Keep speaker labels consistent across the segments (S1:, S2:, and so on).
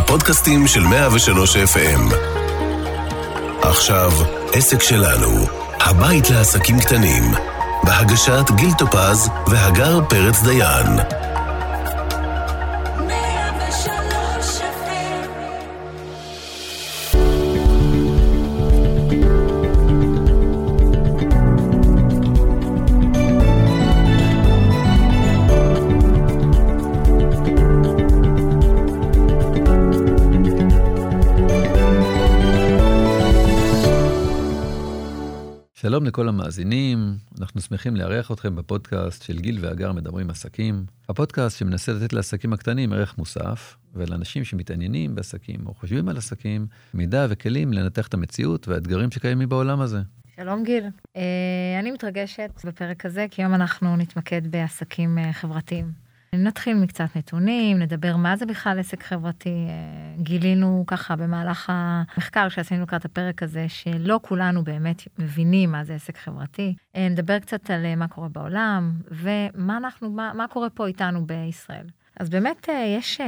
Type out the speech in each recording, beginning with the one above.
S1: הפודקאסטים של 103 FM. עכשיו, עסק שלנו, הבית לעסקים קטנים, בהגשת גיל טופז והגר פרץ דיין.
S2: שלום לכל המאזינים, אנחנו שמחים לארח אתכם בפודקאסט של גיל והגר מדברים עסקים. הפודקאסט שמנסה לתת לעסקים הקטנים ערך מוסף, ולאנשים שמתעניינים בעסקים או חושבים על עסקים, מידע וכלים לנתח את המציאות והאתגרים שקיימים בעולם הזה.
S3: שלום גיל, אני מתרגשת בפרק הזה, כי היום אנחנו נתמקד בעסקים חברתיים. נתחיל מקצת נתונים, נדבר מה זה בכלל עסק חברתי. גילינו ככה במהלך המחקר שעשינו לקראת הפרק הזה, שלא כולנו באמת מבינים מה זה עסק חברתי. נדבר קצת על מה קורה בעולם, ומה קורה פה איתנו בישראל. אז באמת יש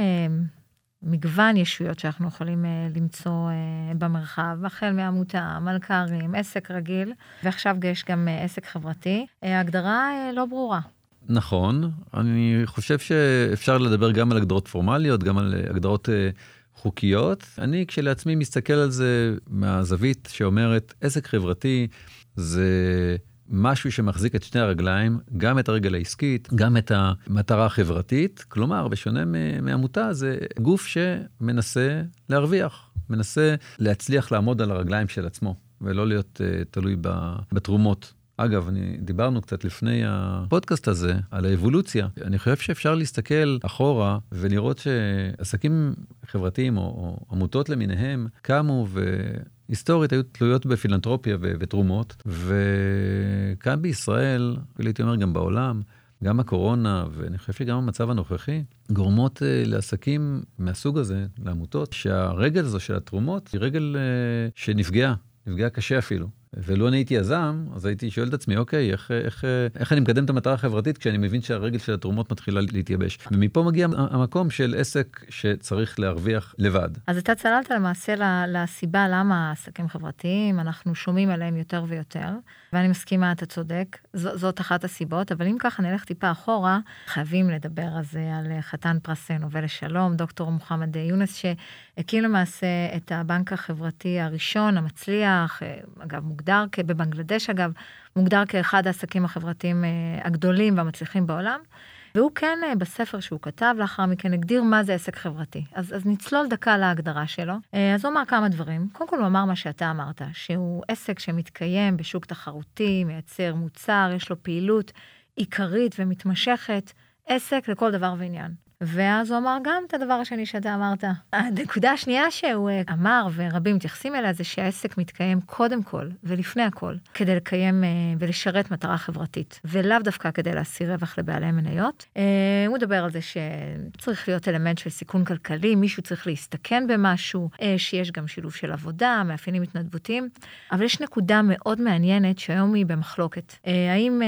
S3: מגוון ישויות שאנחנו יכולים למצוא במרחב, החל מעמותה, מלכ"רים, עסק רגיל, ועכשיו יש גם עסק חברתי. ההגדרה לא ברורה.
S2: נכון, אני חושב שאפשר לדבר גם על הגדרות פורמליות, גם על הגדרות חוקיות. אני כשלעצמי מסתכל על זה מהזווית שאומרת, עסק חברתי זה משהו שמחזיק את שני הרגליים, גם את הרגל העסקית, גם את המטרה החברתית. כלומר, בשונה מעמותה, זה גוף שמנסה להרוויח, מנסה להצליח לעמוד על הרגליים של עצמו, ולא להיות תלוי בתרומות. אגב, דיברנו קצת לפני הפודקאסט הזה על האבולוציה. אני חושב שאפשר להסתכל אחורה ולראות שעסקים חברתיים או עמותות למיניהם קמו והיסטורית היו תלויות בפילנתרופיה ותרומות. וכאן בישראל, ולהייתי אומר גם בעולם, גם הקורונה, ואני חושב שגם המצב הנוכחי, גורמות לעסקים מהסוג הזה, לעמותות, שהרגל הזו של התרומות היא רגל שנפגעה קשה אפילו. ולא אני הייתי יזם, אז הייתי שואל את עצמי, אוקיי, איך אני מקדם את המטרה החברתית, כשאני מבין שהרגל של התרומות מתחילה להתייבש. ומפה מגיע המקום של עסק שצריך להרוויח לבד.
S3: אז אתה צללת למעשה לסיבה למה עסקים חברתיים, אנחנו שומעים עליהם יותר ויותר, ואני מסכימה, אתה צודק, זאת אחת הסיבות, אבל אם ככה נלך טיפה אחורה, חייבים לדבר על חתן פרס נובל לשלום, דוקטור מוחמד יונס, שהקים למעשה את הבנק החברתי הראשון, המצליח, אגב, מוגדר בבנגלדש, אגב, מוגדר כאחד העסקים החברתיים הגדולים והמצליחים בעולם, והוא כן בספר שהוא כתב, לאחר מכן הגדיר מה זה עסק חברתי. אז נצלול דקה להגדרה שלו. אז הוא אמר כמה דברים. קודם כל הוא אמר מה שאתה אמרת, שהוא עסק שמתקיים בשוק תחרותי, מייצר מוצר, יש לו פעילות עיקרית ומתמשכת, עסק לכל דבר ועניין. ואז הוא אמר גם את הדבר השני שאתה אמרת. הנקודה השנייה שהוא אמר, ורבים מתייחסים אליה, זה שהעסק מתקיים קודם כל ולפני הכל, כדי לקיים ולשרת מטרה חברתית, ולאו דווקא כדי להשיא רווח לבעלי מניות. הוא מדבר על זה שצריך להיות אלמנט של סיכון כלכלי, מישהו צריך להסתכן במשהו, שיש גם שילוב של עבודה, מאפיינים התנדבותיים, אבל יש נקודה מאוד מעניינת שהיום היא במחלוקת. האם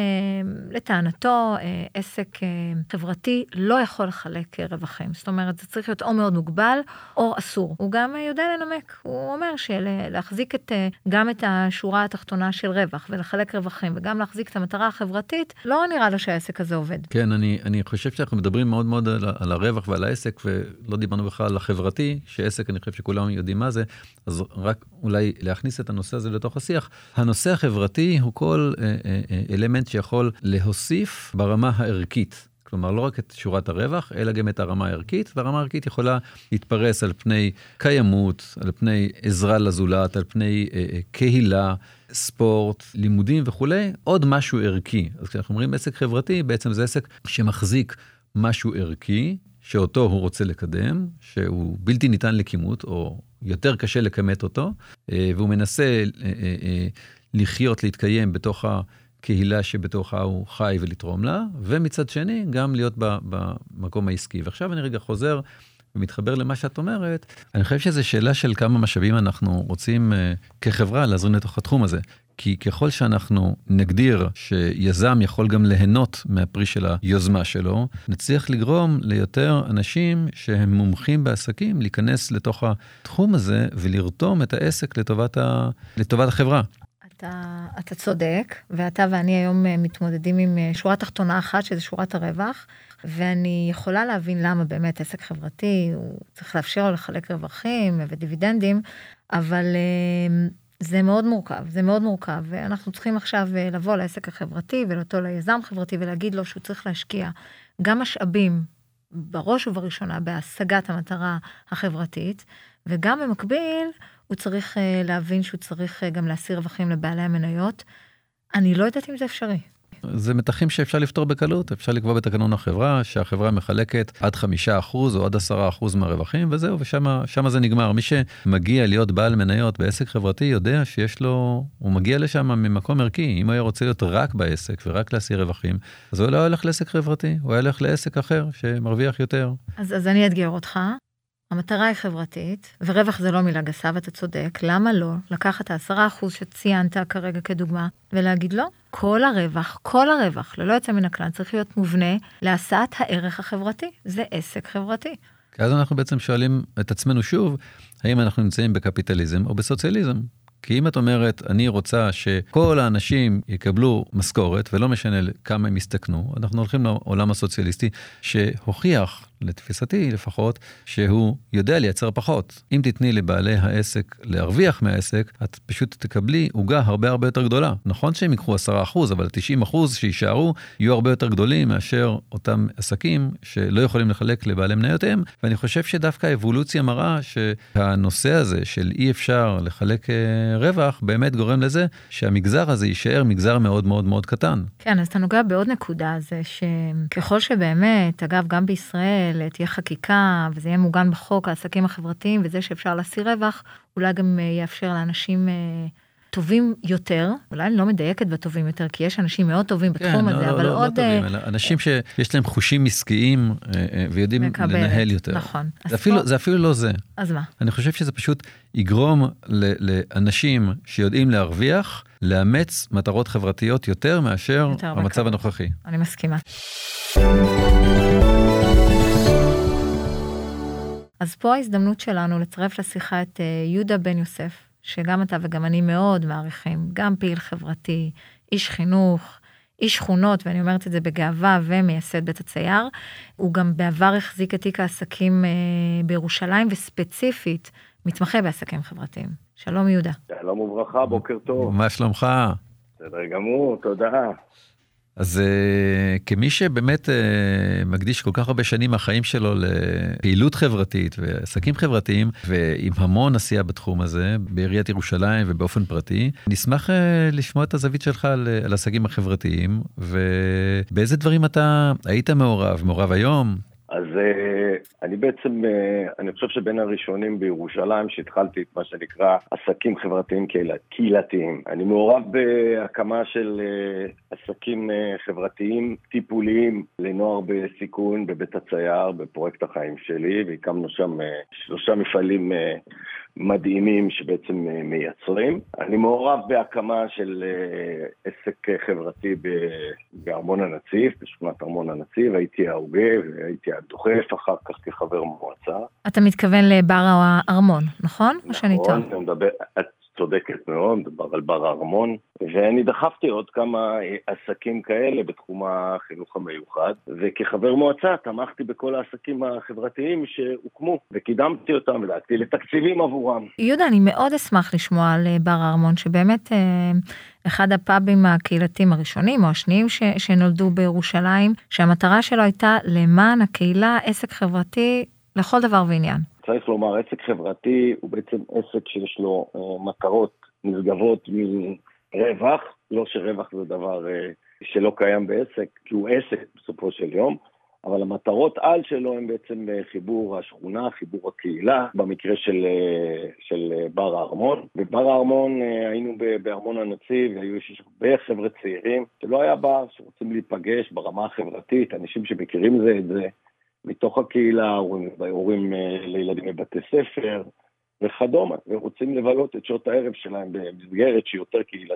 S3: לטענתו עסק חברתי לא יכול לחלק רווחים. זאת אומרת, זה צריך להיות או מאוד מוגבל, או אסור. הוא גם יודע לנמק. הוא אומר שלהחזיק גם את השורה התחתונה של רווח, ולחלק רווחים, וגם להחזיק את המטרה החברתית, לא נראה לו שהעסק הזה עובד.
S2: כן, אני חושב שאנחנו מדברים מאוד מאוד על הרווח ועל העסק, ולא דיברנו בכלל על החברתי, שעסק, אני חושב שכולם יודעים מה זה, אז רק אולי להכניס את הנושא הזה לתוך השיח. הנושא החברתי הוא כל אלמנט שיכול להוסיף ברמה הערכית. כלומר, לא רק את שורת הרווח, אלא גם את הרמה הערכית, והרמה הערכית יכולה להתפרס על פני קיימות, על פני עזרה לזולת, על פני קהילה, ספורט, לימודים וכו'. עוד משהו ערכי. אז כשאנחנו אומרים עסק חברתי, בעצם זה עסק שמחזיק משהו ערכי, שאותו הוא רוצה לקדם, שהוא בלתי ניתן לכימות, או יותר קשה לכמת אותו, והוא מנסה לחיות, להתקיים בתוך קהילה שבתוכה הוא חי ולתרום לה, ומצד שני גם להיות במקום העסקי. ועכשיו אני רגע חוזר ומתחבר למה שאת אומרת. אני חושב שזו שאלה של כמה משאבים אנחנו רוצים כחברה להזרים לתוך התחום הזה. כי ככל שאנחנו נגדיר שיזם יכול גם ליהנות מהפרי של היוזמה שלו, נצליח לגרום ליותר אנשים שהם מומחים בעסקים להיכנס לתוך התחום הזה ולרתום את העסק לטובת החברה.
S3: אתה צודק, ואתה ואני היום מתמודדים עם שורה תחתונה אחת, שזה שורת הרווח, ואני יכולה להבין למה באמת עסק חברתי, הוא צריך לאפשר לו לחלק רווחים ודיבידנדים, אבל זה מאוד מורכב, ואנחנו צריכים עכשיו לבוא לעסק החברתי, ולאותו ליזם חברתי, ולהגיד לו שהוא צריך להשקיע גם משאבים, בראש ובראשונה, בהשגת המטרה החברתית, וגם במקביל, הוא צריך להבין שהוא צריך גם להסיר רווחים לבעלי המניות. אני לא יודעת אם זה אפשרי.
S2: זה מתחים שאפשר לפתור בקלות, אפשר לקבוע בתקנון החברה, שהחברה מחלקת עד 5% או עד 10% מהרווחים, וזהו, ושם זה נגמר. מי שמגיע להיות בעל מניות בעסק חברתי, יודע שיש לו, הוא מגיע לשם ממקום ערכי. אם הוא היה רוצה להיות רק בעסק ורק להסיר רווחים, אז הוא לא הולך לעסק חברתי, הוא הולך לעסק אחר שמרוויח יותר.
S3: אז אני אתגר אותך. המטרה היא חברתית, ורווח זה לא מילה גסה, ואתה צודק. למה לא לקחת 10% שציינת כרגע כדוגמה, ולהגיד לו, כל הרווח, ללא יוצא מן הכלל, צריך להיות מובנה להשאת הערך החברתי. זה עסק חברתי.
S2: כי אז אנחנו בעצם שואלים את עצמנו שוב, האם אנחנו נמצאים בקפיטליזם או בסוציאליזם? כי אם את אומרת, אני רוצה שכל האנשים יקבלו משכורת, ולא משנה כמה הם יסתכנו, אנחנו הולכים לעולם הסוציאליסטי, שהוכיח, לתפיסתי לפחות, שהוא יודע לייצר פחות. אם תתני לבעלי העסק להרוויח מהעסק, את פשוט תקבלי עוגה הרבה הרבה יותר גדולה. נכון שהם יקחו 10%, אבל 90% שישארו, יהיו הרבה יותר גדולים מאשר אותם עסקים שלא יכולים לחלק לבעלי מניותיהם, ואני חושב שדווקא האבולוציה מראה שהנושא הזה של אי אפשר לחלק רווח, באמת גורם לזה שהמגזר הזה יישאר מגזר מאוד מאוד מאוד קטן.
S3: כן, אז אתה נוגע בעוד נקודה, זה שככל שבאמת, אגב, גם בישראל, תהיה חקיקה, וזה יהיה מוגן בחוק, העסקים החברתיים, וזה שאפשר להסיר רווח, אולי גם יאפשר לאנשים טובים יותר, אולי אני לא מדייקת בטובים יותר, כי יש אנשים מאוד טובים בתחום הזה, אבל עוד...
S2: לא טובים, אלא אנשים שיש להם חושים עסקיים, ויודעים לנהל יותר.
S3: נכון.
S2: זה אפילו לא זה.
S3: אז מה?
S2: אני חושב שזה פשוט יגרום לאנשים שיודעים להרוויח, לאמץ מטרות חברתיות יותר מאשר המצב הנוכחי.
S3: אני מסכימה. אז פה ההזדמנות שלנו לצרף לשיחה את יהודה בן יוסף, שגם אתה וגם אני מאוד מעריכים, גם פעיל חברתי, איש חינוך, איש שכונות, ואני אומרת את זה בגאווה, ומייסד בית הצייר. הוא גם בעבר החזיק את תיק העסקים בירושלים, וספציפית מתמחה בעסקים חברתיים. שלום יהודה.
S4: שלום וברכה, בוקר טוב.
S2: מה שלומך?
S4: בסדר גמור, תודה.
S2: אז כמי שבאמת מקדיש כל כך הרבה שנים מהחיים שלו לפעילות חברתית ועסקים חברתיים, ועם המון עשייה בתחום הזה, בעיריית ירושלים ובאופן פרטי, נשמח לשמוע את הזווית שלך על עסקים החברתיים, ובאיזה דברים אתה היית מעורב היום?
S4: אז אני חושב שבין הראשונים בירושלים שהתחלתי את מה שנקרא עסקים חברתיים קהילתיים. אני מעורב בהקמה של עסקים חברתיים טיפוליים לנוער בסיכון בבית הצייר, בפרויקט החיים שלי, והקמנו שם 3 מפעלים מדהימים שבעצם מייצרים. אני מעורב בהקמה של עסק חברתי בארמון הנציב, בשכונת ארמון הנציב, הייתי ההוגה והייתי הדוחף אחר כך כחבר מועצה.
S3: אתה מתכוון לבר הארמון, נכון?
S4: נכון, את צודקת מאוד, מדבר על בר הארמון, ואני דחפתי עוד כמה עסקים כאלה בתחום החינוך המיוחד, וכחבר מועצה תמכתי בכל העסקים החברתיים שהוקמו, וקידמתי אותם ודאגתי לתקציבים עבורם.
S3: יהודה, אני מאוד אשמח לשמוע על בר הארמון, שבאמת אחד הפאבים הקהילתיים הראשונים או השניים שנולדו בירושלים, שהמטרה שלו הייתה למען הקהילה, עסק חברתי לכל דבר ועניין.
S4: צריך לומר, עסק חברתי הוא בעצם עסק שיש לו מטרות נשגבות מרווח, לא שרווח זה דבר שלא קיים בעסק, כי הוא עסק בסופו של יום, אבל המטרות על שלו הם בעצם חיבור השכונה, חיבור הקהילה, במקרה של בר הארמון. בבר הארמון היינו בארמון הנציב, היו הרבה חבר'ה צעירים, שלא היה בר, שרוצים להיפגש ברמה החברתית, אנשים שמכירים זה את זה, מתוך הקהילה, הורים לילדים בבתי ספר וכדומה, ורוצים לבלות את שעות הערב שלהם במסגרת שהיא יותר קהילתית.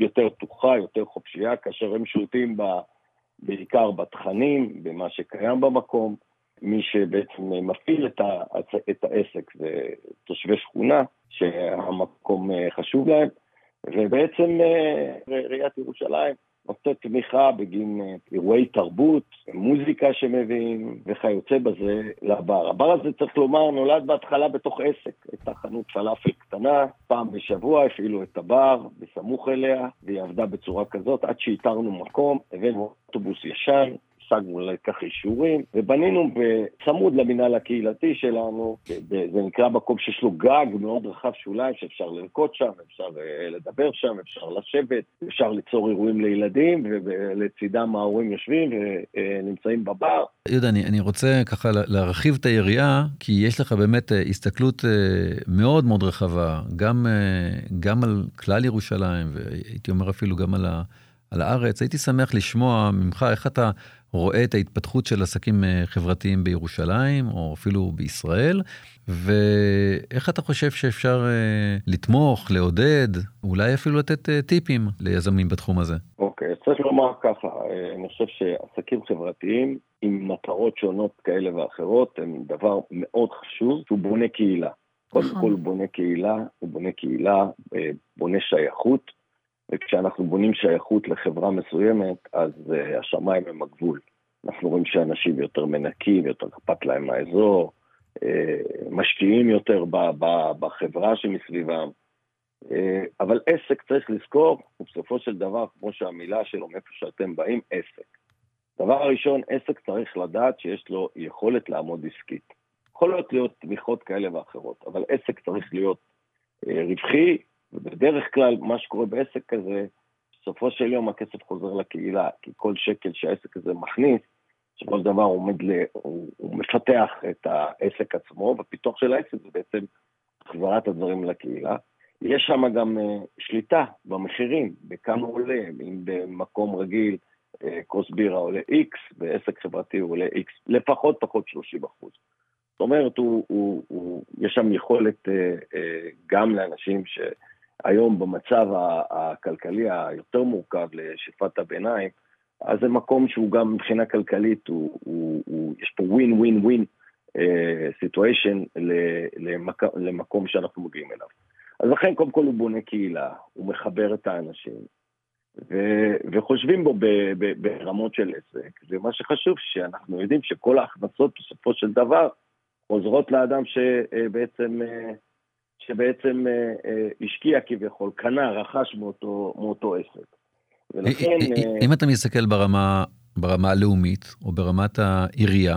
S4: יותר פתוחה, יותר חופשייה, כאשר הם שולטים בעיקר בתכנים, במה שקיים במקום. מי שבעצם מפעיל את העסק זה תושבי שכונה, שהמקום חשוב להם, ובעצם עיריית ירושלים נותנת תמיכה בגין אירועי תרבות, מוזיקה שמביאים וכיוצא בזה לבר. הבר הזה, צריך לומר, נולד בהתחלה בתוך עסק. הייתה חנות פלאפל קטנה, פעם בשבוע הפעילו את הבר בסמוך אליה, והיא עבדה בצורה כזאת עד שהתרנו מקום, הבאנו אוטובוס ישן, השגנו לכך אישורים, ובנינו בצמוד למינהל הקהילתי שלנו, זה נקרא מקום שיש לו גג מאוד רחב שוליים, שאפשר לרקוד שם, אפשר לדבר שם, אפשר לשבת, אפשר ליצור אירועים לילדים, ולצידם ההורים יושבים ונמצאים בבר.
S2: יהודה, אני רוצה ככה להרחיב את היריעה, כי יש לך באמת הסתכלות מאוד מאוד רחבה, גם על כלל ירושלים, והייתי אומר אפילו גם על הארץ. הייתי שמח לשמוע ממך איך אתה רואה את ההתפתחות של עסקים חברתיים בירושלים, או אפילו בישראל, ואיך אתה חושב שאפשר לתמוך, לעודד, אולי אפילו לתת טיפים ליזמים בתחום הזה?
S4: אוקיי, צריך לומר ככה, אני חושב שעסקים חברתיים עם מטרות שונות כאלה ואחרות, הם דבר מאוד חשוב, שהוא בונה קהילה. קודם כל הוא בונה קהילה, בונה שייכות, וכשאנחנו בונים שייכות לחברה מסוימת, אז השמיים הם הגבול. אנחנו רואים שאנשים יותר מנקים, יותר אכפת להם מהאזור, משקיעים יותר בחברה שמסביבם. אבל עסק צריך לזכור, ובסופו של דבר, כמו שהמילה שלו, מאיפה שאתם באים, עסק. דבר הראשון, עסק צריך לדעת שיש לו יכולת לעמוד עסקית. יכול להיות תמיכות כאלה ואחרות, אבל עסק צריך להיות רווחי, ובדרך כלל מה שקורה בעסק כזה, בסופו של יום הכסף חוזר לקהילה, כי כל שקל שהעסק הזה מכניס, שכל דבר הוא מפתח את העסק עצמו, והפיתוח של העסק זה בעצם חזרת הדברים לקהילה. יש שם גם שליטה במחירים, בכמה עולה, אם במקום רגיל כוס בירה עולה X, בעסק חברתי הוא עולה X, לפחות פחות 30%. זאת אומרת, יש שם יכולת גם לאנשים שהיום במצב הכלכלי היותר מורכב לשפת הביניים, אז זה מקום שהוא גם מבחינה כלכלית, יש פה win-win-win situation למקום שאנחנו מגיעים אליו. אז לכן קודם כל הוא בונה קהילה, הוא מחבר את האנשים, וחושבים בו ברמות של עסק. ומה שחשוב שאנחנו יודעים שכל ההכנסות בסופו של דבר חוזרות לאדם שבעצם השקיע כביכול, קנה, רכש מאותו עסק. ולכן,
S2: אם אתה מסתכל ברמה הלאומית, או ברמת העירייה,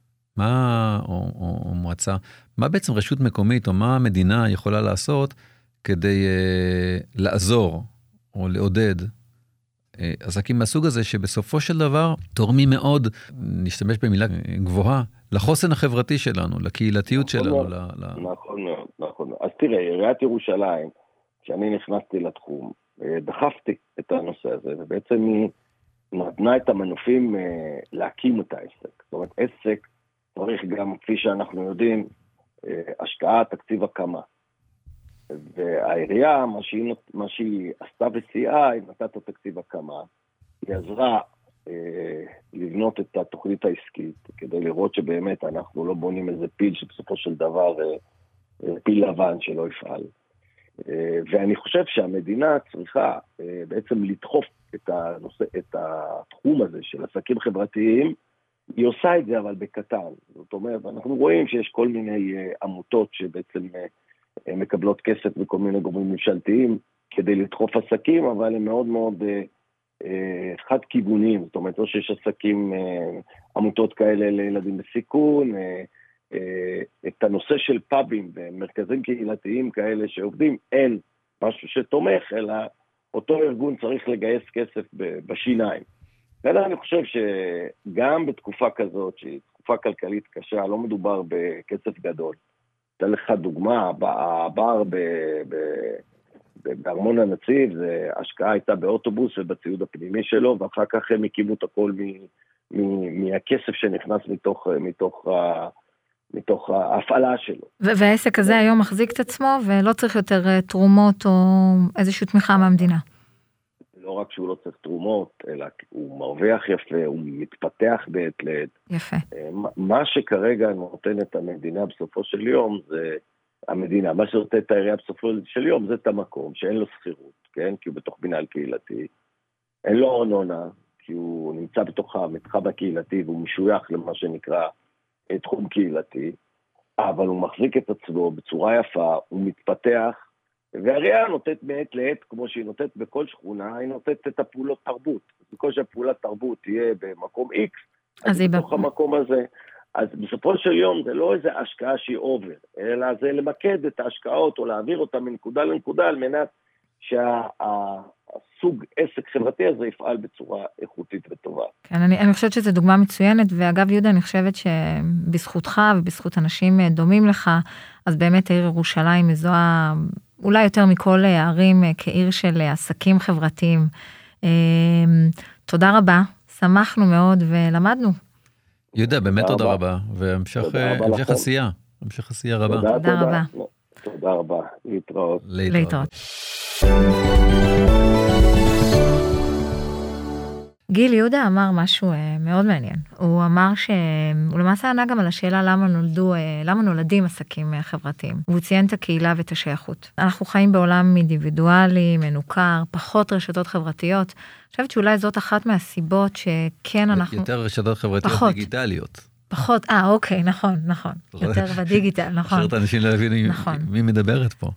S2: או מועצה, מה בעצם רשות מקומית, או מה המדינה יכולה לעשות, כדי לעזור, או לעודד, עסקים מהסוג הזה, שבסופו של דבר, תורמים מאוד, נשתמש במילה גבוהה, לחוסן החברתי שלנו, לקהילתיות שלנו.
S4: נכון מאוד, נכון. אז תראה, עיריית ירושלים, כשאני נכנסתי לתחום, דחפתי את הנושא הזה, ובעצם היא נתנה את המנופים להקים את העסק. זאת אומרת, עסק צריך גם, כפי שאנחנו יודעים, השקעה, תקציב הקמה. והעירייה, מה שהיא עשתה וסייעה, היא נתת את תקציב הקמה, היא עזרה לבנות את התוכנית העסקית, כדי לראות שבאמת אנחנו לא בונים איזה פיל שבסופו של דבר פיל לבן שלא יפעל. ואני חושב שהמדינה צריכה בעצם לדחוף את התחום הזה של עסקים חברתיים, היא עושה את זה אבל בקטן. זאת אומרת, אנחנו רואים שיש כל מיני עמותות שבעצם מקבלות כסף מכל מיני גורמים ממשלתיים כדי לדחוף עסקים, אבל הם מאוד מאוד חד כיוונים. זאת אומרת, לא שיש עסקים, עמותות כאלה לילדים בסיכון, את הנושא של פאבים ומרכזים קהילתיים כאלה שעובדים, אין משהו שתומך, אלא אותו ארגון צריך לגייס כסף בשיניים. ואני חושב שגם בתקופה כזאת, שהיא תקופה כלכלית קשה, לא מדובר בכסף גדול. אתן לך דוגמה, הבר בארמון הנציב, ההשקעה הייתה באוטובוס ובציוד הפנימי שלו, ואחר כך הם הקימו את הכל מהכסף שנכנס מתוך ההפעלה שלו.
S3: והעסק הזה היום מחזיק את עצמו, ולא צריך יותר תרומות או איזושהי תמיכה מהמדינה.
S4: לא רק שהוא לא צריך תרומות, אלא הוא מרוויח יפה, הוא מתפתח בעת לעת.
S3: יפה.
S4: מה שכרגע נותן את המדינה בסופו של יום, זה המדינה, מה שנותן את העירייה בסופו של יום, זה את המקום שאין לו שכירות, כן? כי הוא בתוך מנהל קהילתי, אין לו ארנונה, כי הוא נמצא בתוך המתחם הקהילתי, והוא משוייך למה שנקרא תחום קהילתי, אבל הוא מחזיק את עצמו בצורה יפה, הוא מתפתח, והעירייה נותנת מעת לעת, כמו שהיא נותנת בכל שכונה, היא נותנת את הפעולות תרבות. בכל שהפעולת תרבות תהיה במקום X, אז בתוך המקום הזה, אז בסופו של יום זה לא איזו השקעה שהיא אובר, אלא זה למקד את ההשקעות, או להעביר אותה מנקודה לנקודה, על מנת שהסוג עסק חברתי הזה יפעל בצורה איכותית וטובה.
S3: כן, אני חושבת שזו דוגמה מצוינת, ואגב יהודה, אני חושבת שבזכותך ובזכות אנשים דומים לך, אז באמת העיר ירושלים מזוהה אולי יותר מכל הערים כעיר של עסקים חברתיים. תודה רבה, שמחנו מאוד ולמדנו.
S2: יהודה, באמת תודה רבה, והמשך עשייה, המשך עשייה רבה.
S3: תודה רבה.
S4: תודה רבה,
S3: להתראות. גיל יהודה אמר משהו מאוד מעניין. הוא אמר הוא למעשה ענה גם על השאלה למה נולדים עסקים חברתיים. והוא ציין את הקהילה ואת השייכות. אנחנו חיים בעולם אינדיבידואלי, מנוכר, פחות רשתות חברתיות. אני חושבת שאולי זאת אחת מהסיבות שכן אנחנו...
S2: יותר רשתות חברתיות דיגיטליות.
S3: פחות, אוקיי, נכון. יותר בדיגיטל, נכון.
S2: אחרת אנשים לא הבינו מי מדברת פה.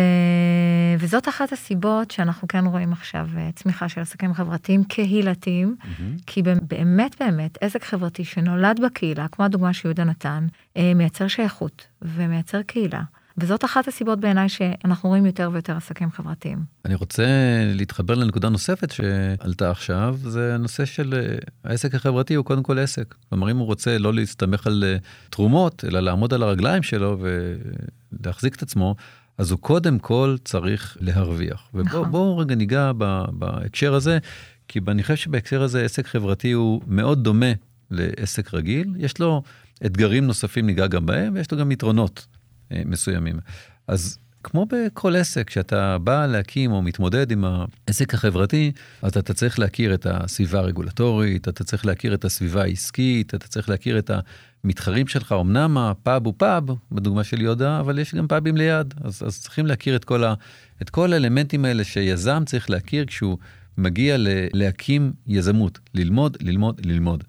S3: וזאת אחת הסיבות שאנחנו כן רואים עכשיו צמיחה של עסקים חברתיים קהילתיים, כי באמת, עסק חברתי שנולד בקהילה, כמו הדוגמה שיהודה נתן, מייצר שייכות ומייצר קהילה. וזאת אחת הסיבות בעיניי שאנחנו רואים יותר ויותר עסקים חברתיים.
S2: אני רוצה להתחבר לנקודה נוספת שעלתה עכשיו, זה הנושא של העסק החברתי הוא קודם כל עסק. כלומר, אם הוא רוצה לא להסתמך על תרומות, אלא לעמוד על הרגליים שלו ולהחזיק את עצמו, אז הוא קודם כל צריך להרוויח. ובואו רגע ניגע בהקשר הזה, כי אני חושב שבהקשר הזה עסק חברתי הוא מאוד דומה לעסק רגיל. יש לו אתגרים נוספים, ניגע גם בהם, ויש לו גם יתרונות מסוימים. אז כמו בכל עסק, שאתה בא להקים או מתמודד עם העסק החברתי, אז אתה צריך להכיר את הסביבה הרגולטורית, אתה צריך להכיר את הסביבה העסקית, אתה צריך להכיר את המתחרים שלך, אמנם הפאב הוא פאב, בדוגמה של יהודה, אבל יש גם פאבים ליד, אז צריכים להכיר את כל האלמנטים האלה שיזם צריך להכיר כשהוא מגיע להקים יזמות, ללמוד.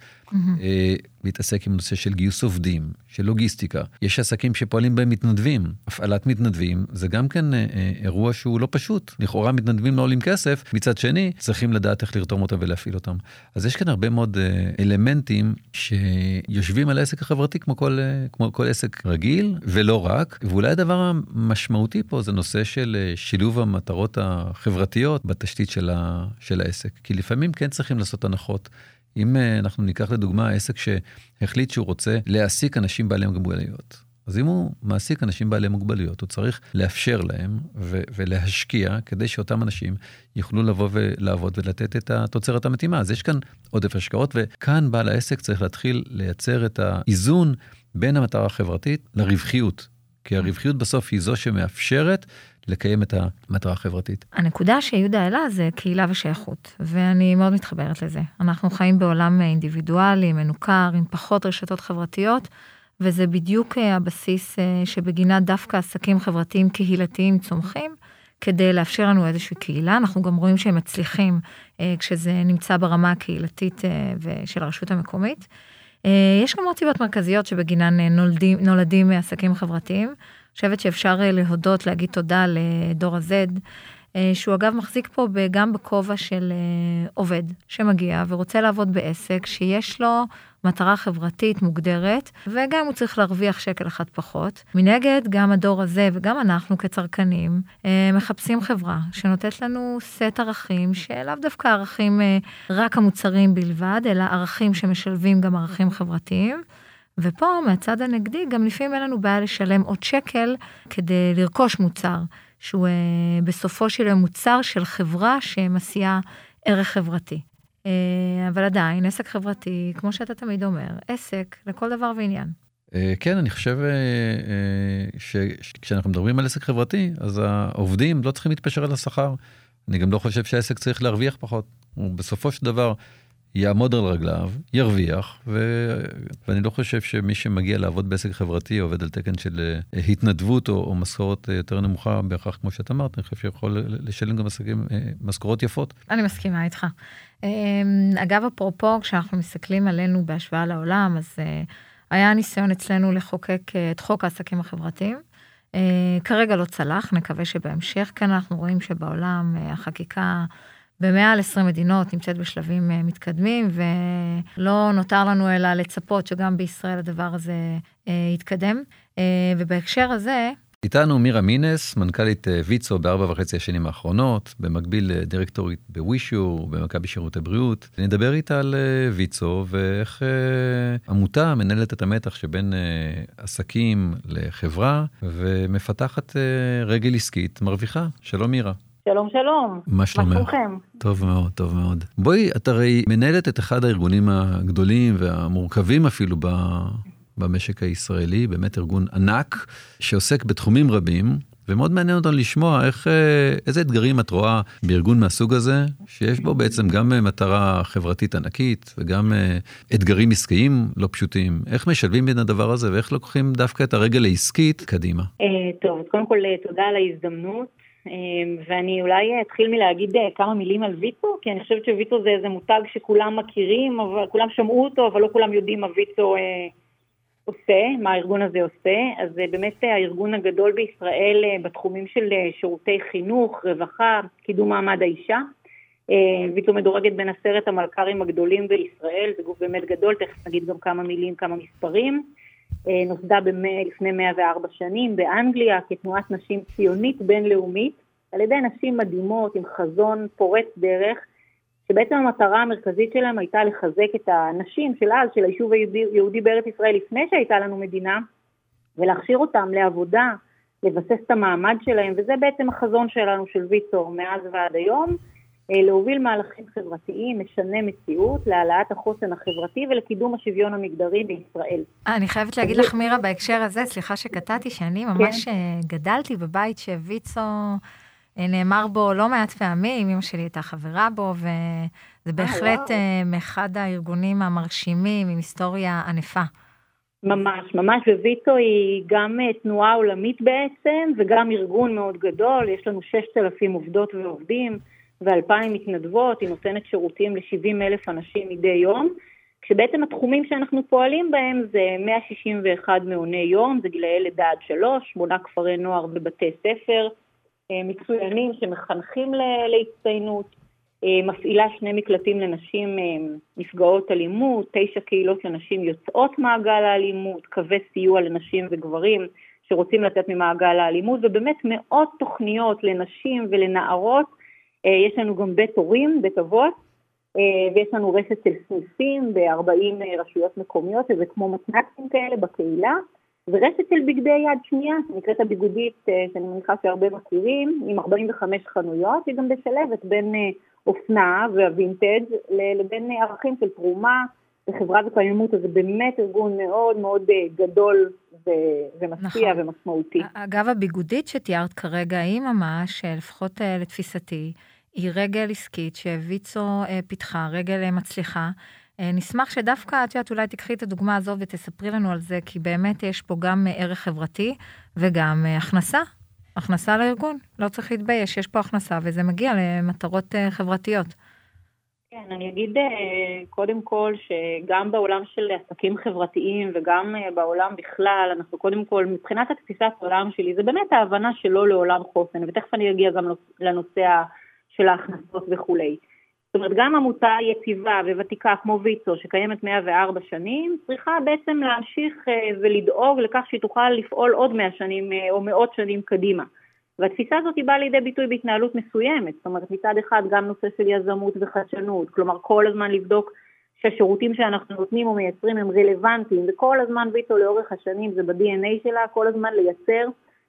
S2: להתעסק עם נושא של גיוס עובדים, של לוגיסטיקה. יש עסקים שפועלים בהם מתנדבים. הפעלת מתנדבים זה גם כן אירוע שהוא לא פשוט. לכאורה מתנדבים לא עולים כסף, מצד שני צריכים לדעת איך לרתום אותם ולהפעיל אותם. אז יש כאן הרבה מאוד אלמנטים שיושבים על העסק החברתי כמו כל עסק רגיל, ולא רק. ואולי הדבר המשמעותי פה זה נושא של שילוב המטרות החברתיות בתשתית של העסק. כי לפעמים כן צריכים לעשות הנחות. אם אנחנו ניקח לדוגמה עסק שהחליט שהוא רוצה להעסיק אנשים בעלי מוגבלויות, אז אם הוא מעסיק אנשים בעלי מוגבלויות, הוא צריך לאפשר להם ולהשקיע כדי שאותם אנשים יוכלו לבוא ולעבוד ולתת את התוצרת המתאימה. אז יש כאן עודף השקעות, וכאן בעל העסק צריך להתחיל לייצר את האיזון בין המטרה החברתית לרווחיות, כי הרווחיות בסוף היא זו שמאפשרת לקיים את המטרה החברתית.
S3: הנקודה שיהודה העלה זה קהילה ושייכות, ואני מאוד מתחברת לזה. אנחנו חיים בעולם אינדיבידואלי, מנוכר, עם פחות רשתות חברתיות, וזה בדיוק הבסיס שבגינה דווקא עסקים חברתיים קהילתיים צומחים, כדי לאפשר לנו איזושהי קהילה. אנחנו גם רואים שהם מצליחים כשזה נמצא ברמה הקהילתית של הרשות המקומית. יש גם מוטיבות מרכזיות שבגינן נולדים עסקים חברתיים. אני חושבת שאפשר להודות, להגיד תודה לדור ה-Z, שהוא אגב מחזיק פה גם בכובע של עובד שמגיע ורוצה לעבוד בעסק שיש לו מטרה חברתית מוגדרת, וגם הוא צריך להרוויח שקל אחד פחות. מנגד, גם הדור הזה וגם אנחנו כצרכנים מחפשים חברה שנותנת לנו סט ערכים, שלאו דווקא ערכים רק המוצרים בלבד, אלא ערכים שמשלבים גם ערכים חברתיים. ופה, מהצד הנגדי, גם לפעמים אין לנו בעיה לשלם עוד שקל כדי לרכוש מוצר, שהוא בסופו של מוצר של חברה שמסיעה ערך חברתי. אבל עדיין, עסק חברתי, כמו שאתה תמיד אומר, עסק לכל דבר ועניין.
S2: כן, אני חושב שכשאנחנו מדברים על עסק חברתי, אז העובדים לא צריכים להתפשר על השכר. אני גם לא חושב שהעסק צריך להרוויח פחות. הוא בסופו של דבר יעמוד על רגליו, ירוויח, ואני לא חושב שמי שמגיע לעבוד בעסק חברתי עובד על תקן של התנדבות או משכורת יותר נמוכה בהכרח כמו שאת אמרת, אני חושב שיכול לשלם גם משכורות יפות.
S3: אני מסכימה איתך. אגב, אפרופו, כשאנחנו מסתכלים עלינו בהשוואה לעולם, אז היה ניסיון אצלנו לחוקק את חוק העסקים החברתיים. כרגע לא צלח, נקווה שבהמשך, כאן אנחנו רואים שבעולם החקיקה במעל 20 מדינות נמצאת בשלבים מתקדמים, ולא נותר לנו אלא לצפות שגם בישראל הדבר הזה יתקדם. ובהקשר הזה,
S2: איתנו מירה מינס, מנכ"לית ויצו ב4.5 השנים האחרונות, במקביל דירקטורית בווישור, במכבי שירותי בריאות. נדבר איתה על ויצו, ואיך עמותה מנהלת את המתח שבין עסקים לחברה, ומפתחת רגל עסקית מרוויחה. שלום מירה.
S5: שלום, שלום.
S2: מה שלומכם? טוב מאוד, טוב מאוד. בואי, את הרי מנהלת את אחד הארגונים הגדולים והמורכבים אפילו במשק הישראלי, באמת ארגון ענק, שעוסק בתחומים רבים, ומאוד מעניין אותנו לשמוע איזה אתגרים את רואה בארגון מהסוג הזה, שיש בו בעצם גם מטרה חברתית ענקית, וגם אתגרים עסקיים לא פשוטים. איך משלבים בין הדבר הזה, ואיך לוקחים דווקא את הרגל העסקית קדימה?
S5: טוב, קודם כל תודה על ההזדמנות, ואני אולי אתחיל מלהגיד כמה מילים על ויצו, כי אני חושבת שוויצו זה איזה מותג שכולם מכירים, אבל כולם שמעו אותו, אבל לא כולם יודעים מה ויצו עושה, מה הארגון הזה עושה. אז זה באמת הארגון הגדול בישראל בתחומים של שירותי חינוך, רווחה, קידום מעמד האישה. ויצו מדורגת בין 10 המלכ"רים הגדולים בישראל, זה גוף באמת גדול, תכף נגיד גם כמה מילים, כמה מספרים. נוסדה לפני 104 שנים באנגליה כתנועת נשים ציונית בינלאומית, על ידי נשים מדהימות עם חזון פורץ דרך, שבעצם המטרה המרכזית שלהם הייתה לחזק את הנשים של אז, של היישוב היהודי בארץ ישראל לפני שהייתה לנו מדינה, ולהכשיר אותם לעבודה, לבסס את המעמד שלהם, וזה בעצם החזון שלנו של ויצו מאז ועד היום, להוביל מהלכים חברתיים, משנה מציאות, להעלאת החוסן החברתי ולקידום השוויון המגדרי בישראל.
S3: אני חייבת להגיד לך מירה בהקשר הזה, סליחה שקטעתי, שאני ממש גדלתי בבית שוויצו נאמר בו לא מעט פעמים, אמא שלי הייתה חברה בו, וזה בהחלט מאחד הארגונים המרשימים עם היסטוריה ענפה.
S5: ממש, ממש, וויצו היא גם תנועה עולמית בעצם, וגם ארגון מאוד גדול, יש לנו 6,000 עובדות ועובדים, ו2,000 מתנדבות, היא נותנת שירותים ל70,000 אנשים מדי יום, כשבעצם התחומים שאנחנו פועלים בהם זה 161 מעוני יום, זה גילאי לידה עד 3, 8 כפרי נוער ובתי ספר, מצוינים שמחנכים להצטיינות, מפעילה 2 מקלטים לנשים נפגעות אלימות, 9 קהילות לנשים יוצאות מעגל האלימות, קווי סיוע לנשים וגברים שרוצים לצאת ממעגל האלימות, ובאמת מאות תוכניות לנשים ולנערות, יש לנו גם בית הורים, בית אבות, ויש לנו רשת של סניפים ב40 רשויות מקומיות, שזה כמו מתנ"סים כאלה בקהילה, ורשת של בגדי יד שנייה, שנקראת הביגודית, שאני מניחה שהרבה מכירים, עם 45 חנויות, היא גם בשלבת בין אופנה והווינטג' לבין ערכים של תרומה לחברה וקיימות, אז זה באמת ארגון מאוד מאוד גדול ומשפיע נכון. ומשמעותי.
S3: אגב, הביגודית שתיארת כרגע היא ממש, לפחות לתפיסתי, היא רגל עסקית שוויצו פיתחה, רגל מצליחה. נשמח שדווקא את אולי תקחי את הדוגמה הזו ותספרי לנו על זה, כי באמת יש פה גם ערך חברתי וגם הכנסה לארגון. לא צריך להתבייש, יש פה הכנסה וזה מגיע למטרות חברתיות.
S5: כן, אני אגיד קודם כל שגם בעולם של עסקים חברתיים וגם בעולם בכלל, אנחנו קודם כל, מבחינת התפיסת העולם שלי, זה באמת ההבנה שלא לעולם חוסן, ותכף אני אגיע גם לנושא של ההכנסות וכולי. זאת אומרת, גם עמותה יציבה וותיקה כמו ויצו, שקיימת 104 שנים, צריכה בעצם להמשיך ולדאוג לכך שהיא תוכל לפעול עוד 100 שנים או מאות שנים קדימה. והתפיסה הזאת היא באה לידי ביטוי בהתנהלות מסוימת, זאת אומרת מצד אחד גם נושא של יזמות וחדשנות, כלומר כל הזמן לבדוק שהשירותים שאנחנו נותנים או מייצרים הם רלוונטיים, וכל הזמן ויצו לאורך השנים זה ב-DNA שלה, כל הזמן לייצר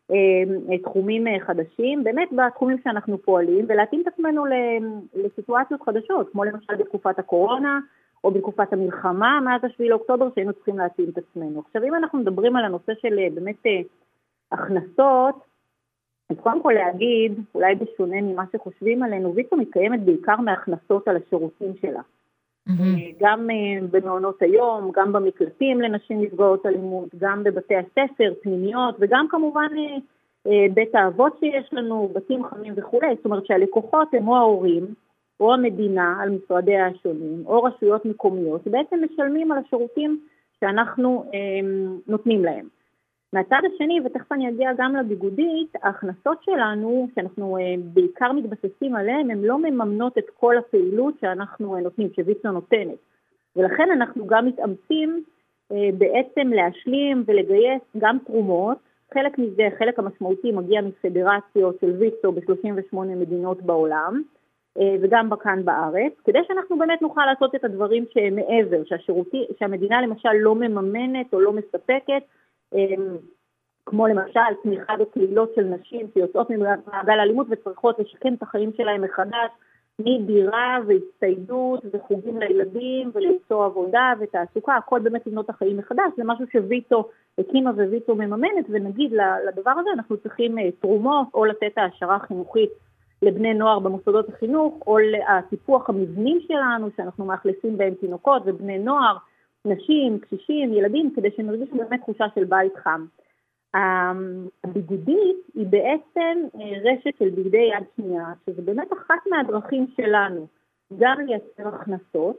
S5: תחומים חדשים, באמת בתחומים שאנחנו פועלים, ולהתאים את עצמנו לסיטואציות חדשות, כמו למשל בתקופת הקורונה, או בתקופת המלחמה, מאז 7 לאוקטובר, שהיינו צריכים להתאים את עצמנו. עכשיו, אם אנחנו מדברים על הנושא של באמת הכנסות, אז קודם כל להגיד, אולי בשונה ממה שחושבים עלינו, ויצו מתקיימת בעיקר מהכנסות על השירותים שלה. גם במעונות היום, גם במקלטים לנשים נפגעות אלימות, גם בבתי הספר, פנימיות, וגם כמובן בית האבות שיש לנו, בתים חמים וכו'. זאת אומרת שהלקוחות הם או ההורים, או המדינה על משרדיה השונים, או רשויות מקומיות, שבעצם משלמים על השירותים שאנחנו נותנים להם. מהצד השני, ותכף אני אגיע גם לביגודית, ההכנסות שלנו, שאנחנו בעיקר מתבססים עליהן, הן לא מממנות את כל הפעילות שאנחנו נותנים, שוויצו נותנת. ולכן אנחנו גם מתאמצים בעצם להשלים ולגייס גם תרומות. חלק מזה, חלק המשמעותי מגיע מפדרציות של ויצו ב-38 מדינות בעולם, וגם כאן בארץ, כדי שאנחנו באמת נוכל לעשות את הדברים שמעבר, שהמדינה למשל לא מממנת או לא מספקת, כמו למשל תמיכה בקהילות של נשים שיוצאות ממעגל האלימות וצריכות לשקם את החיים שלהם מחדש, מדירה והצטיידות וחוגים לילדים ולמצוא עבודה ותעסוקה, הכל באמת לבנות החיים מחדש, זה משהו שוויצו הקימה וויצו מממנת, ונגיד לדבר הזה אנחנו צריכים תרומות או לתת העשרה חינוכית לבני נוער במוסדות החינוך, או לטיפוח המבנים שלנו שאנחנו מאכלסים בהם תינוקות ובני נוער, נשים, קשישים, ילדים, כדי שנרגיש באמת תחושה של בית חם. הביגודית היא בעצם רשת של בגדי יד שנייה, שזה באמת אחת מהדרכים שלנו, גם לייצר הכנסות,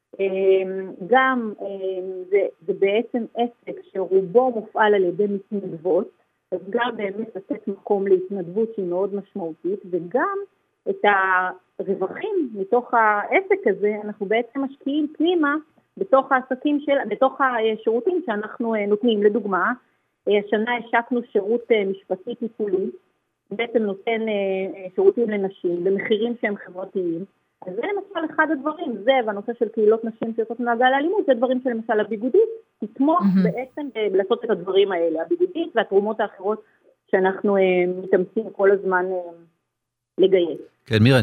S5: גם זה בעצם עסק שרובו מופעל על ידי מתנדבות, אז גם באמת לתת מקום להתנדבות שהיא מאוד משמעותית, וגם את הרווחים מתוך העסק הזה אנחנו בעצם משקיעים פנימה בתוך העסקים בתוך השירותים שאנחנו נותנים. לדוגמה, השנה השקנו שירות משפטי טיפולי, בעצם נותן שירותים לנשים במחירים שהם חברתיים. אז זה למשל אחד הדברים, זה והנושא של קהילות נשים שיוצאות ממעגל האלימות, זה דברים שלמשל הביגודית תתמוך בעצם לעשות את הדברים האלה, הביגודית והתרומות האחרות שאנחנו מתאמצים כל הזמן לגייס.
S2: כן, מירה,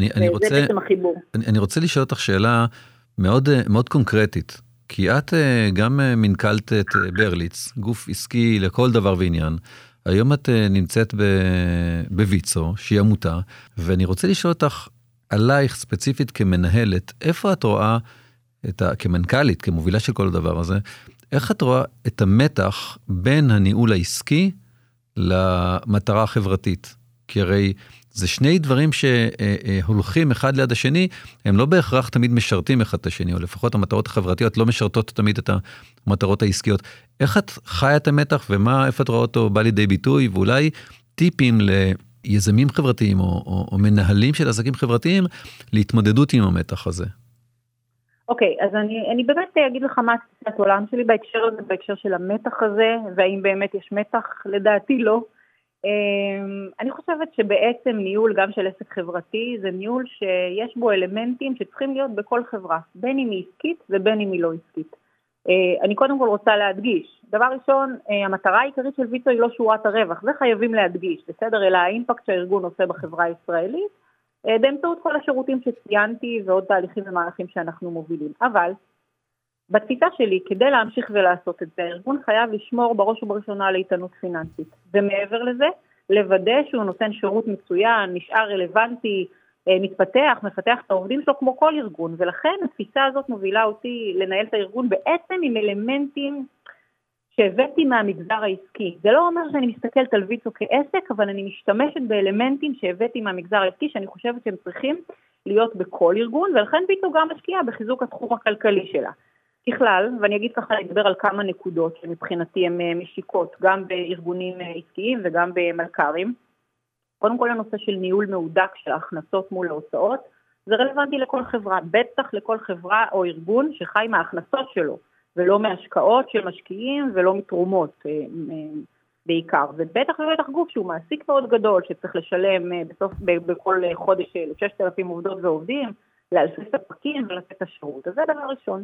S2: אני רוצה לשאול אותך שאלה מאוד, מאוד קונקרטית, כי את גם מנכ"לת את ברליץ, גוף עסקי לכל דבר ועניין. היום את נמצאת בוויצו, שהיא עמותה, ואני רוצה לשאול אותך עלייך ספציפית כמנהלת, איפה את רואה, כמנכ"לית, כמובילה של כל הדבר הזה, איך את רואה את המתח בין הניהול העסקי למטרה החברתית? כי הרי זה שני דברים שהולכים אחד ליד השני, הם לא בהכרח תמיד משרתים אחד את השני, או לפחות המטרות החברתיות לא משרתות תמיד את המטרות העסקיות. איך את חיה את המתח, איפה את רואה אותו בא לידי ביטוי, ואולי טיפים ליזמים חברתיים, או מנהלים של עסקים חברתיים, להתמודדות עם המתח הזה?
S5: אוקיי, אז אני באמת אגיד לך מה תפיסת העולם שלי בהקשר הזה, בהקשר של המתח הזה, והאם באמת יש מתח, לדעתי לא. אני חושבת שבעצם ניהול גם של עסק חברתי זה ניהול שיש בו אלמנטים שצריכים להיות בכל חברה, בין אם היא עסקית ובין אם היא לא עסקית. אני קודם כל רוצה להדגיש, דבר ראשון, המטרה העיקרית של ויצו היא לא שורת הרווח, זה חייבים להדגיש, בסדר, אלא האימפקט שהארגון עושה בחברה הישראלית, באמצעות כל השירותים שציינתי ועוד תהליכים ומהלכים שאנחנו מובילים. אבל בתפיסה שלי, כדי להמשיך ולעשות את זה, הארגון חייב לשמור בראש ובראשונה על איתנות פיננסית. ומעבר לזה, לוודא שהוא נותן שירות מצוין, נשאר רלוונטי, מתפתח, מפתח את העובדים שלו כמו כל ארגון. ולכן התפיסה הזאת מובילה אותי לנהל את הארגון בעצם עם אלמנטים שהבאתי מהמגזר העסקי. זה לא אומר שאני מסתכלת על ויצו כעסק, אבל אני משתמשת באלמנטים שהבאתי מהמגזר העסקי, שאני חושבת שהם צריכים להיות בכל ארגון, ולכן ויצו גם משקיעה בחיזוק התחום הכלכלי שלה. ככלל, ואני אגיד ככה לדבר על כמה נקודות שמבחינתי הן משיקות, גם בארגונים עסקיים וגם במלכ"רים. קודם כל הנושא של ניהול מהודק של ההכנסות מול ההוצאות, זה רלוונטי לכל חברה, בטח לכל חברה או ארגון שחי מההכנסות שלו, ולא מהשקעות של משקיעים ולא מתרומות בעיקר. ובטח ובטח גוף שהוא מעסיק מאוד גדול, שצריך לשלם בכל חודש 6,000 עובדות ועובדים, לאלפי ספקים ולתת את השירות. אז זה דבר ראשון.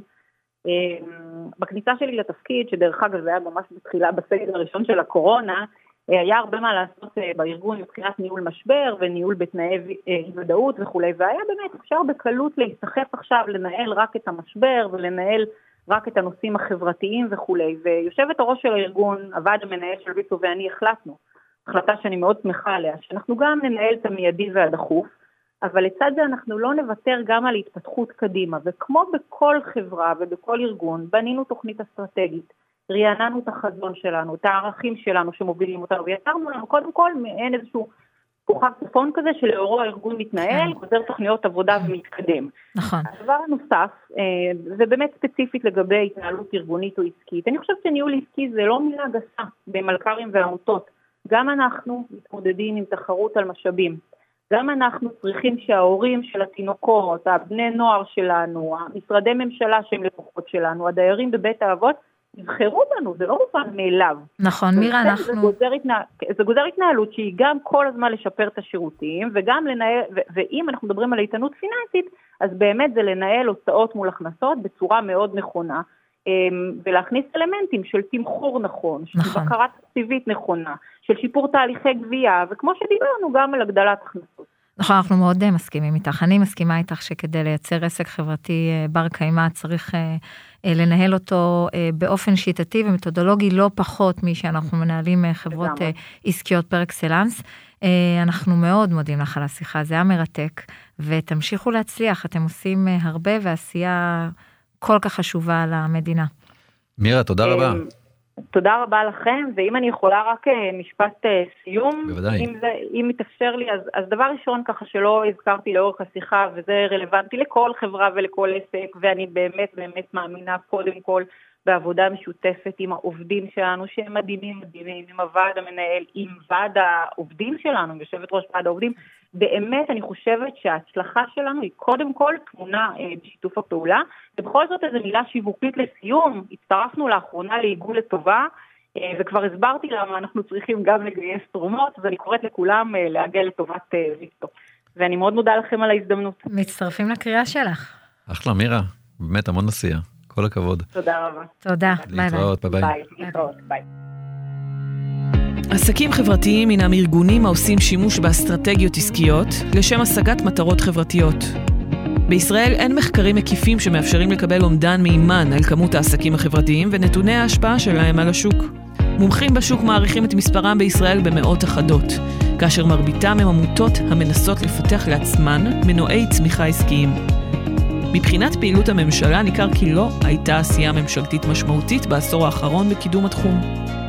S5: בכניסה שלי לתפקיד, שדרך אגב זה היה ממש בתחילה בסגר הראשון של הקורונה, היה הרבה מה לעשות בארגון מבחינת ניהול משבר וניהול בתנאי ודאות וכו', והיה באמת אפשר בקלות להסתחף עכשיו לנהל רק את המשבר ולנהל רק את הנושאים החברתיים וכו'. ויושבת הראש של הארגון, הוועד המנהל של ויצו ואני החלטנו, החלטה שאני מאוד שמחה עליה, שאנחנו גם ננהל את המיידי והדחוף, אבל לצד זה אנחנו לא נוותר גם על התפתחות קדימה, וכמו בכל חברה ובכל ארגון, בנינו תוכנית אסטרטגית, רעננו את החזון שלנו, את הערכים שלנו שמובילים אותנו, ויצרנו לנו קודם כל מעין איזשהו כוכב צפון כזה שלאורו הארגון מתנהל, גוזר תוכניות עבודה ומתקדם.
S3: נכון.
S5: הדבר הנוסף, ובאמת ספציפית לגבי התנהלות ארגונית או עסקית, אני חושבת שניהול עסקי זה לא מילה גסה במלכ"רים ועמותות, גם אנחנו מתמודדים עם תחרות על משאבים, גם אנחנו צריכים שההורים של התינוקות, הבני נוער שלנו, המשרדי ממשלה שהם לקוחות שלנו, הדיירים בבית האבות, יבחרו בנו, זה לא מובן מאליו.
S3: נכון, מירה, אנחנו...
S5: זה גוזר התנהלות שהיא גם כל הזמן לשפר את השירותים, וגם לנהל, ואם אנחנו מדברים על איתנות פיננסית, אז באמת זה לנהל הוצאות מול הכנסות בצורה מאוד נכונה, ולהכניס אלמנטים של תמחור נכון, של בקרה תקציבית נכונה, של שיפור תהליכי גבייה, וכמו שדיברנו גם על הגדלת הכנסות.
S3: נכון, אנחנו מאוד מסכימים איתך. אני מסכימה איתך שכדי לייצר עסק חברתי בר קיימא צריך לנהל אותו באופן שיטתי ומתודולוגי לא פחות משאנחנו מנהלים חברות עסקיות פר אקסלנס. אנחנו מאוד מודים לך על השיחה, זה היה מרתק, ותמשיכו להצליח, אתם עושים הרבה ועשייה כל כך חשובה למדינה.
S2: מירה, תודה רבה.
S5: תודה רבה לכם, ואם אני יכולה רק משפט סיום,
S2: בוודאי.
S5: אם מתאפשר לי, אז דבר ראשון ככה שלא הזכרתי לאורך השיחה, וזה רלוונטי לכל חברה ולכל עסק, ואני באמת באמת מאמינה קודם כל בעבודה משותפת עם העובדים שלנו, שהם מדהימים, עם הוועד המנהל, עם ועד העובדים שלנו, יושבת ראש ועד העובדים, באמת אני חושבת שההצלחה שלנו היא קודם כל תמונה בשיתוף הפעולה, ובכל זאת איזו מילה שיווקית לסיום, הצטרפנו לאחרונה לעיגול לטובה, וכבר הסברתי למה אנחנו צריכים גם לגייס תרומות, אז אני קוראת לכולם לעגל לטובת ויסטו. ואני מאוד מודה לכם על ההזדמנות.
S3: מצטרפים לקריאה שלך.
S2: אחלה מירה, באמת המון נסיעה. כל הכבוד.
S5: תודה רבה.
S3: תודה.
S2: להתראות, ביי ביי.
S5: להתראות, ביי.
S6: עסקים חברתיים הינם ארגונים העושים שימוש באסטרטגיות עסקיות לשם השגת מטרות חברתיות. בישראל אין מחקרים מקיפים שמאפשרים לקבל אומדן מהימן על כמות העסקים החברתיים ונתוני ההשפעה שלהם על השוק. מומחים בשוק מעריכים את מספרם בישראל במאות אחדות, כאשר מרביתם הם עמותות המנסות לפתח לעצמן מנועי צמיחה עסקיים. מבחינת פעילות הממשלה ניכר כי לא הייתה עשייה ממשלתית משמעותית בעשור האחרון בקידום התחום.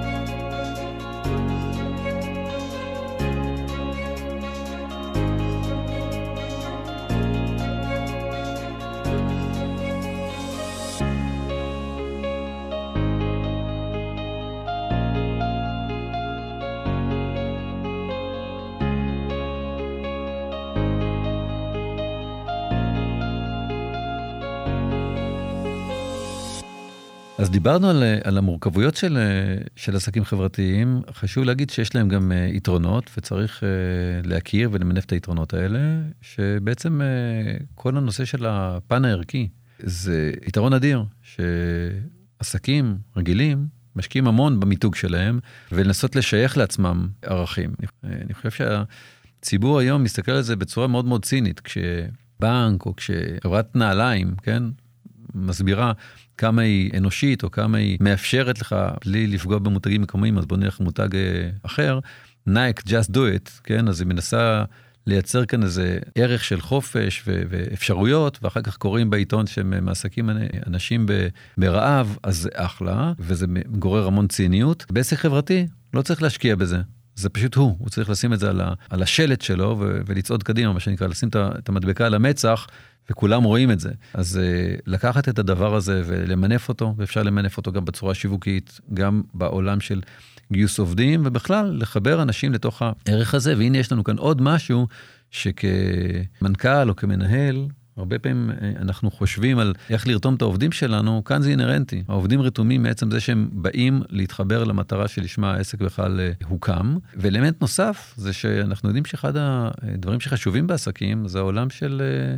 S2: אז דיברנו על המורכבויות של עסקים חברתיים, חשוב להגיד שיש להם גם יתרונות, וצריך להכיר ולמנף את היתרונות האלה, שבעצם כל הנושא של הפן הערכי, זה יתרון אדיר, שעסקים רגילים משקיעים המון במיתוג שלהם, ולנסות לשייך לעצמם ערכים. אני חושב שהציבור היום מסתכל על זה בצורה מאוד מאוד צינית, כשבנק או כשחברת נעליים, כן, מסבירה כמה היא אנושית, או כמה היא מאפשרת לך בלי לפגוע במותגים מקומיים, אז בוא נלך מותג אחר, נייק, just do it, כן, אז היא מנסה לייצר כאן איזה ערך של חופש ואפשרויות, ואחר כך קוראים בעיתון שהם מעסקים אנשים ברעב, אז זה אחלה, וזה גורר המון ציניות. בעסק חברתי לא צריך להשקיע בזה, זה פשוט הוא צריך לשים את זה על השלט שלו, ולצעוד קדימה, מה שנקרא, לשים את המדבקה על המצח, וכולם רואים את זה. אז לקחת את הדבר הזה ולמנף אותו, ואפשר למנף אותו גם בצורה שיווקית, גם בעולם של גיוס עובדים, ובכלל לחבר אנשים לתוך הערך הזה, והנה יש לנו כאן עוד משהו, שכמנכ"ל או כמנהל, הרבה פעמים אנחנו חושבים על איך לרתום את העובדים שלנו, כאן זה אינרנטי. העובדים רתומים מעצם זה שהם באים להתחבר למטרה שלשמה העסק בכלל הוקם. ואלמנט נוסף זה שאנחנו יודעים שאחד הדברים שחשובים בעסקים זה העולם של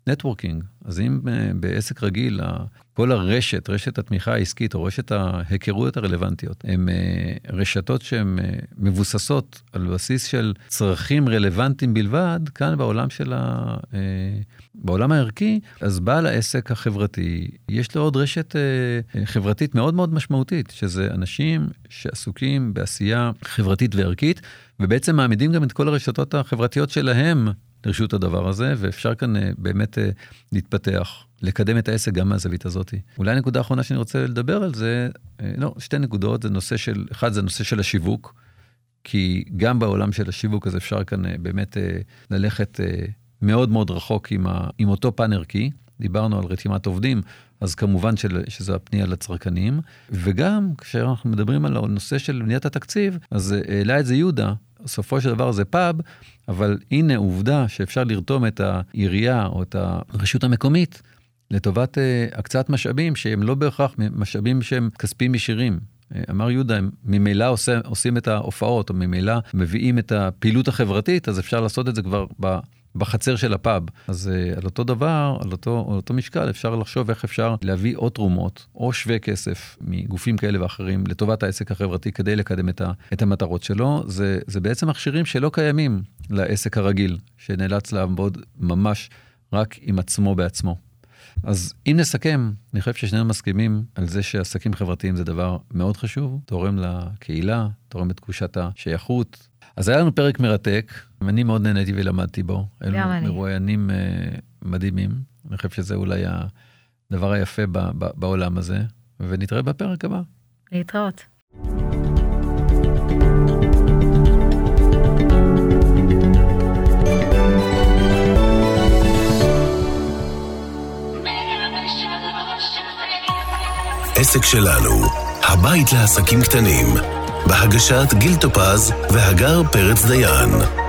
S2: נטוורקינג. אז אם בעסק רגיל, כל הרשת, רשת התמיכה העסקית, או רשת ההיכרויות הרלוונטיות, הן רשתות שהן מבוססות על בסיס של צרכים רלוונטיים בלבד, כאן בעולם הערכי, אז בעל העסק החברתי, יש לו עוד רשת חברתית מאוד מאוד משמעותית, שזה אנשים שעסוקים בעשייה חברתית וערכית, ובעצם מעמידים גם את כל הרשתות החברתיות שלהם לרשות הדבר הזה, ואפשר כאן באמת להתפתח, לקדם את העסק גם מהזווית הזאת. אולי הנקודה האחרונה שאני רוצה לדבר על זה, שתי נקודות, זה נושא של, אחד זה נושא של השיווק, כי גם בעולם של השיווק, אז אפשר כאן באמת ללכת מאוד מאוד רחוק עם אותו פן ערכי, דיברנו על רתימת עובדים, אז כמובן שזו הפנייה לצרכנים, וגם כשאנחנו מדברים על הנושא של בניית התקציב, אז העלה את זה יהודה, בסופו של דבר זה פאב, אבל הנה עובדה שאפשר לרתום את העירייה או את הרשות המקומית, לטובת הקצאת משאבים שהם לא בהכרח משאבים שהם כספים ישירים. אמר יהודה, הם ממילא עושים את ההופעות, או ממילא מביאים את הפעילות החברתית, אז אפשר לעשות את זה כבר בחצר של הפאב. אז על אותו דבר, על אותו משקל, אפשר לחשוב איך אפשר להביא עוד תרומות, או שווה כסף מגופים כאלה ואחרים, לטובת העסק החברתי, כדי לקדם את המטרות שלו. זה בעצם מכשירים שלא קיימים לעסק הרגיל, שנאלץ לעבוד ממש רק עם עצמו בעצמו. אז אם נסכם, אני חושב ששנינו מסכימים על זה שעסקים חברתיים זה דבר מאוד חשוב, תורם לקהילה, תורם לתחושת השייכות. אז היה לנו פרק מרתק, אני מאוד נהניתי ולמדתי בו.
S3: גם אני.
S2: מרואיינים מדהימים, אני חושב שזה אולי הדבר היפה בעולם הזה, ונתראה בפרק הבא.
S3: להתראות.
S1: עסק שלנו, הבית לעסקים קטנים, בהגשת גיל טופז והגר פרץ דיין.